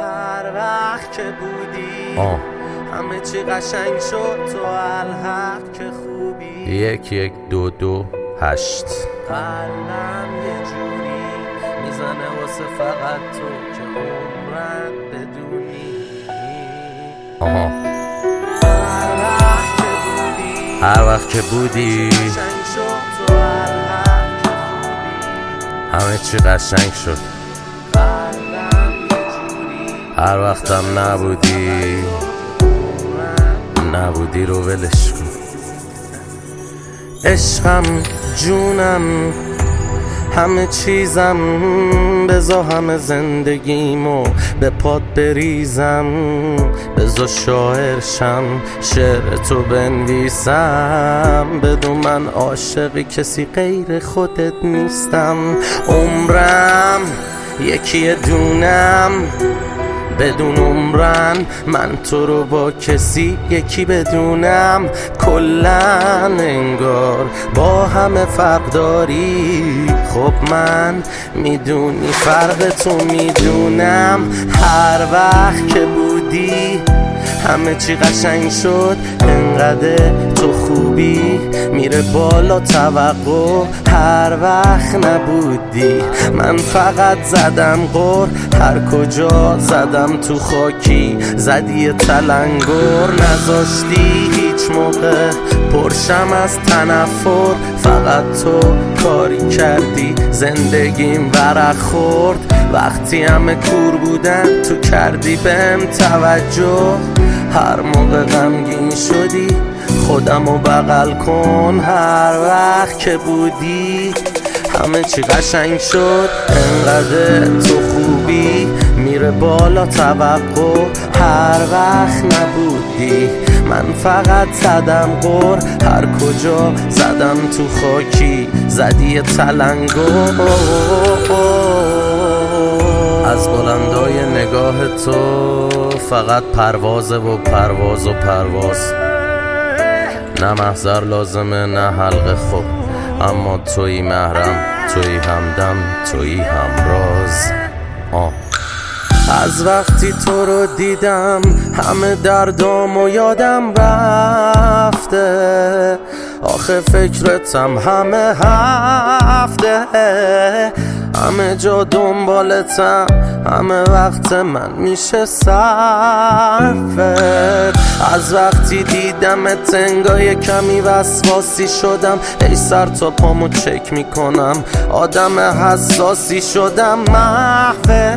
هر وقت که بودی همه چی قشنگ شد تو الحق که خوبی 1-1-2-2-8 قلبم یه جوری میزنه واسه فقط تو که عمرت بدونی هر وقت که بودی قشنگ شد تو الحق که خوبی همه چی قشنگ شد قلبم یه جوری هر وقتم نبودی رو ولش کن عشقم جونم همه چیزم بزا همه زندگیمو به پات بریزم بزا شاعرشم شعر تو بنویسم بدون من عاشق کسی غیر خودت نیستم عمرم یکی دونم بدون عمرن من تو رو با کسی یکی بدونم کلن انگار با همه فرق داری خب من میدونی فرق تو میدونم هر وقت که بودی همه چی قشنگ شد انقدر تو خوبی میره بالا توقع هر وقت نبودی من فقط زدم غر هر کجا زدم تو خاکی زدی تلنگر نذاشتی هیچ موقع پرشم از تنفر فقط تو کاری کردی زندگیم ورق خورد وقتی همه کور بودن تو کردی بهم توجه هر موقع غمگین شدی خودمو بغل کن هر وقت که بودی همه چی قشنگ شد انقدر تو خوبی میره بالا توقع هر وقت نبودی من فقط زدم غر هر کجا زدم تو خاکی زدی تلنگر از بلندای نگاه تو فقط پروازه و پرواز و پرواز نه محضر لازمه نه حلقه خوب اما تویی محرم تویی همدم تویی همراز از وقتی تو رو دیدم همه دردامو یادم رفته آخه فکرتم همه هفته همه جا دنبالتم همه وقت من میشه صرفت از وقتی دیدمت انگار کمی وسواسی شدم ای سر تا پامو چک میکنم آدم حساسی شدم محوه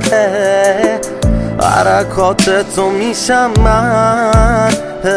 حرکات تو میشم من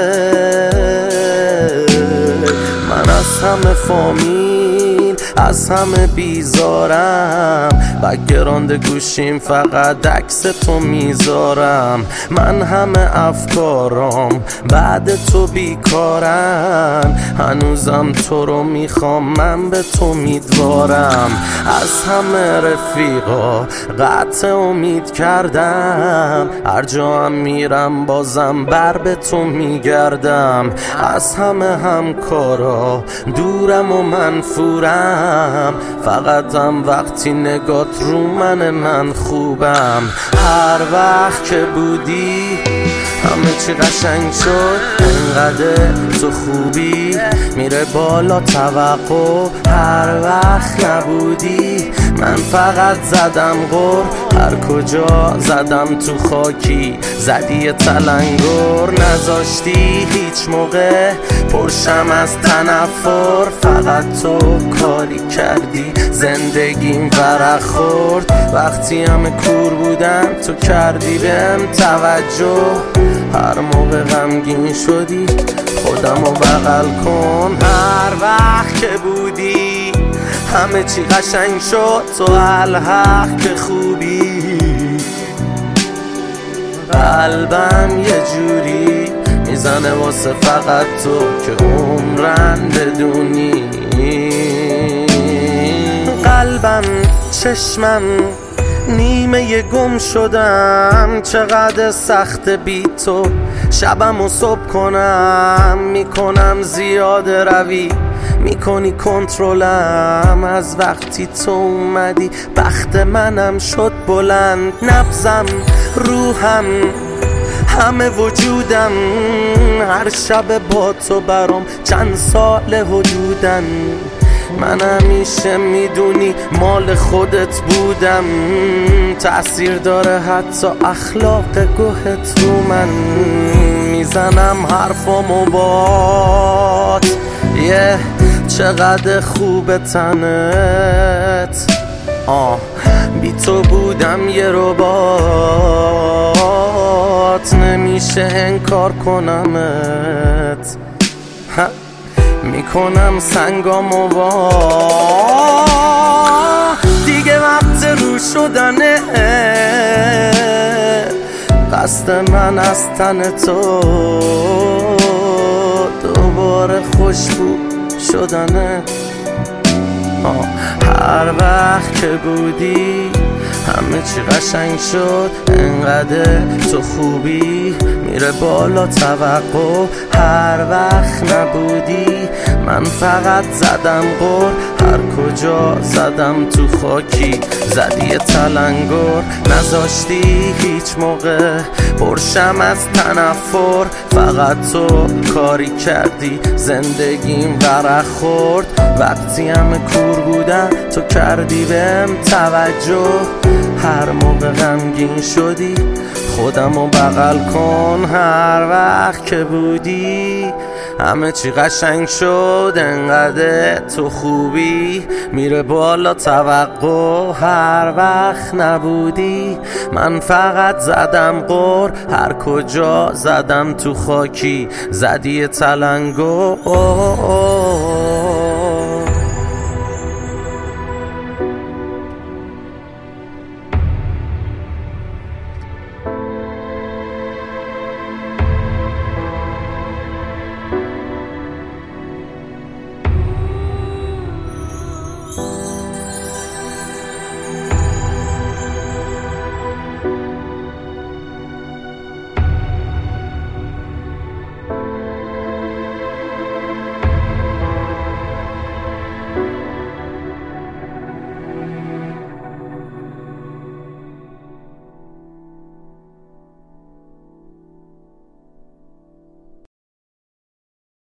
از همه فامیل از همه بیزارم بک‌گراند گوشیم فقط عکس تو میذارم من همه افکارام بعد تو بیکارن هنوزم تو رو میخوام من به تو امیدوارم از همه رفیقا قطع امید کردم هر جا هم میرم بازم بر به تو میگردم از همه همکارا دورم و منفورم فقط هم وقتی نگات رو من خوبم هر وقت که بودی همه چی قشنگ شد انقدر تو خوبی میره بالا توقع هر وقت نبودی من فقط زدم غر هر کجا زدم تو خاکی زدی تلنگر نذاشتی هیچ موقع پرشم از تنفر فقط تو کاری کردی زندگیم ورق خورد وقتی همه کور بودن تو کردی بهم توجه هر موقع غمگین شدی خودمو بغل کن هر وقت که بودی همه چی قشنگ شد تو الحق که خوبی قلبم یه جوری میزنه واسه فقط تو که عمرن بدونی قلبم چشمم نیمه گم شدم چقدر سخت بی تو شبم و صبح کنم میکنم زیاد روی میکنی کنترلم از وقتی تو اومدی. بخت منم شد بلند، نبضم، روحم، همه وجودم هر شب با تو برام چند سال حدودن. من همیشه میدونی مال خودت بودم، تأثیر داره حتی اخلاق گوهت رو من. میزنم حرفامو بات، چقدر خوب تنت. بی تو بودم یه ربات، نمیشه انکار کنمت. میکنم سنگامو وا، دیگه وقت رو شدنه. قصد من از تن تو دوباره خوشبو شدنه. هر وقت که بودی همه چی قشنگ شد، انقدر تو خوبی میره بالا توقع. هر وقت نبودی من فقط زدم غر، هر کجا زدم تو خاکی زدی تلنگر. نذاشتی هیچ موقع پرشم از تنفر، فقط تو کاری کردی زندگیم ورق خورد. وقتی همه کور بودن تو کردی بهم توجه، هر موقع غمگین شدی خودمو بغل کن. هر وقت که بودی همه چی قشنگ شد، انقدر تو خوبی میره بالا توقع. هر وقت نبودی من فقط زدم غر، هر کجا زدم تو خاکی زدی تلنگر.